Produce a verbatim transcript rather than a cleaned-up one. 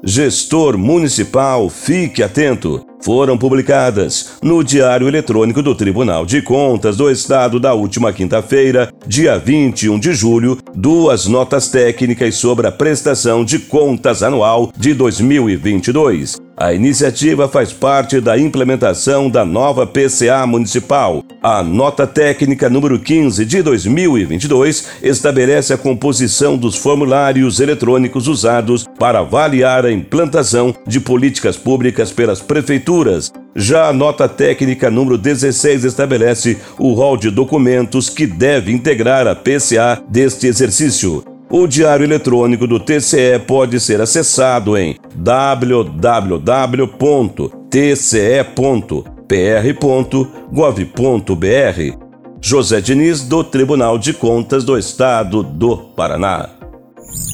Gestor municipal, fique atento. Foram publicadas no Diário Eletrônico do Tribunal de Contas do Estado da última quinta-feira, dia vinte e um de julho, duas notas técnicas sobre a prestação de contas anual de dois mil e vinte e dois. A iniciativa faz parte da implementação da nova P C A municipal. A nota técnica número quinze de dois mil e vinte e dois estabelece a composição dos formulários eletrônicos usados para avaliar a implantação de políticas públicas pelas prefeituras. Já a nota técnica número dezesseis estabelece o rol de documentos que deve integrar a P C A deste exercício. O Diário Eletrônico do T C E pode ser acessado em w w w ponto t c e ponto p r ponto gov ponto b r. José Diniz, do Tribunal de Contas do Estado do Paraná.